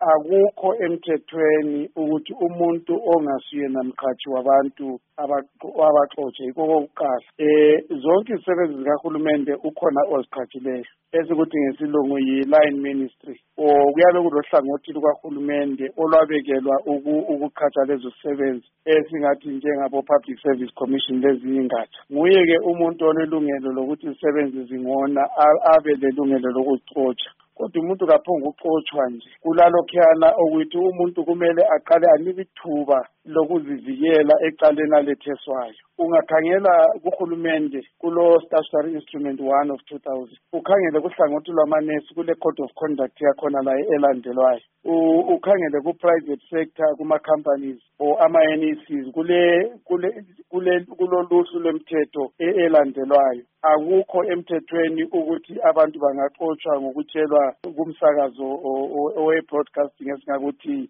akukho emthethweni ukuthi umuntu ongasuye namkhathi wabantu abaxotshe yikho kokuqala. Zonke izisebenzi zikahulumende ukhona oziqhatshileyo esikuthi ngesilungu yi-line ministry kuyabe kulohlangothi lukahulumende olwabekelwa ukuqhatsha lezo zisebenzi esingathi njengabo-Public Service Commission lezinye ingatsha. Nguye-ke umuntu olelungelo lokuthi izisebenzi zingona abe lelungelo lokuzixotsha. Kodwa umuntu kaphonga uxotshwa nje kulalokhuyana ukuthi umuntu kumele aqale anike ithuba lokuzivikela ecaleni aletheswayo. Ungakhangela kuhulumende kulo statutory instrument 1 of 2000 ukhangele kuhlangothi lwamanesi kule code of conduct yakhona la elandelwayo, ukhangele ku-private sector kuma-companies or ama-NECs kuloluhlu lwemthetho elandelwayo. Akukho emthethweni ukuthi abantu bangaxotshwa ngokutshelwa kumsakazo owe-broadcasting esingakuthi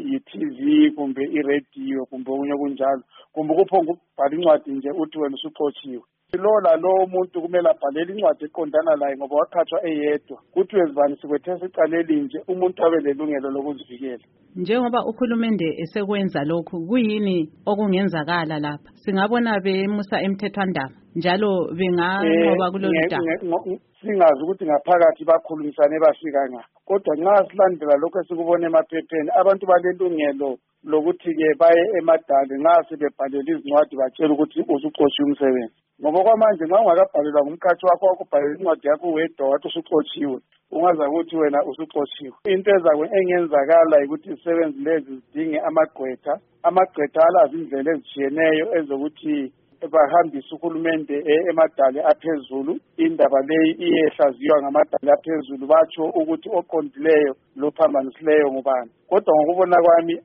yi-TV kumbe i-radio kumbe okunye kunjalo, kumbe kuphonga ukubhala incwadi nje uthi wena usuxotshiwe. Lo umuntu kumele abhalele incwadi eqondana laye ngoba waqhathwa eyedwa. Kuthiwe zibani sikwethesa icala elinje, umuntu abe lelungelo lokuzivikela. Njengoba uhulumende esekwenza lokhu, kuyini okungenzakala lapha? Singabona bemusa emthethwandaba njalo benganqoba kulolu daba. Singazi ukuthi ngaphakathi bakhulumisane bafika nga. Kodwa nxa silandela lokho esikubona emaphepheni, abantu balelungelo lokuthi-ke baye emadale nxa sebebhalela izincwadi batshela ukuthi usuxotshiwe umsebenzi. Ngoba kwamanje nxa ungakabhalelwa ngumkhathi wakho wakubhalela incwadi yakho wedwa wathi usuxotshiwe, ungaza ukuthi wena usuxotshiwe. Into engenzakala ukuthi izisebenzi lezi zidinge amagqwetha alazi indlela ezitshiyeneyo ezokuthi bahambise uhulumende emadale aphezulu. Indaba leyi iyehlaziywa ngamadale aphezulu, batsho ukuthi oqondileyo lophambanisileyo ngubani. Kodwa ngokubona kwami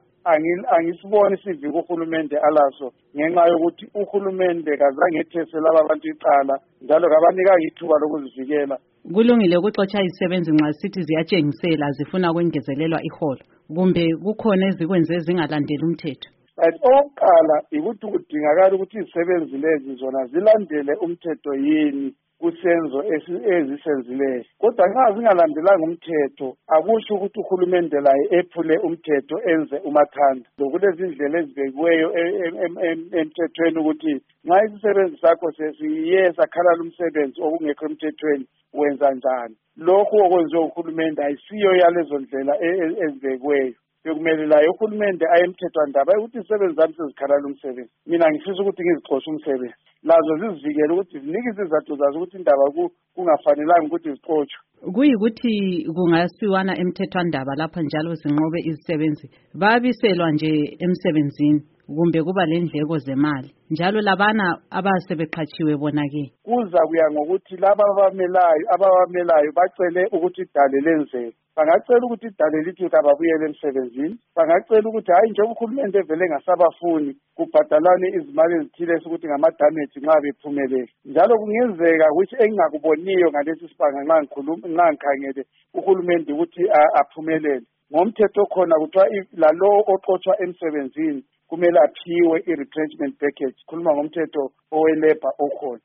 angisiboni isiviko uhulumende alaso ngenxa yokuthi uhulumende kazange ethese laba bantu icala njalo kabanikanga ithuba lokuzivikela. Kulungile ukuxotsha izisebenzi nxa sithi ziyatshengisela zifuna ukwengezelelwa iholo kumbe kukhona ezikwenze zingalandeli umthetho. Okokuqala ukuthi kudingakala ukuthi izisebenzi lezi zona zilandele umthetho yini kusenzo ezisenzileyo. Kodwa nxa zingalandelanga umthetho akusho ukuthi uhulumende laye ephule umthetho enze umathanda. Kulezi indlela ezibekiweyo emthethweni ukuthi nxa isisebenzi sakho sesiye sakhalala umsebenzi okungekho emthethweni wenza njani. Lokhu okwenziwe uhulumende ayisiyo yalezo ndlela ezibekiweyo. Bekumele layo uhulumende ayemthethwandaba ukuthi izisebenzi zami sezikhalala umsebenzi. Mina ngifisa ukuthi ngizixoshe umsebenzi. Lazo zizivikele ukuthi zinike izizathu zazo ukuthi indaba kungafanelanga ukuthi zixotshwe. Kuyikuthi kungasiwana emthethwandaba lapha njalo zinqobe izisebenzi babiselwa nje emsebenzini kumbe kuba lendleko zemali njalo labana abasebeqhatshiwe bona-ke kuza kuya ngokuthi laba ababamelayo bacele ukuthi idale lenzeke. Bangacela ukuthi idale lithi ababuyele emsebenzini, bangacela ukuthi hayi njengoba uhulumende evele ngasabafuni kubhadalane izimali ezithile ukuthi ngamadamage nxa bephumelele. Njalo kungenzeka which engingakuboniyo ngalesi sibanga nxa ngikhangele uhulumende ukuthi aphumelele. Ngomthetho khona kuthiwa lalo oxotshwa emsebenzini kumele aphiwe i-retrenchment package. Khuluma ngomthetho owe-labor okhona.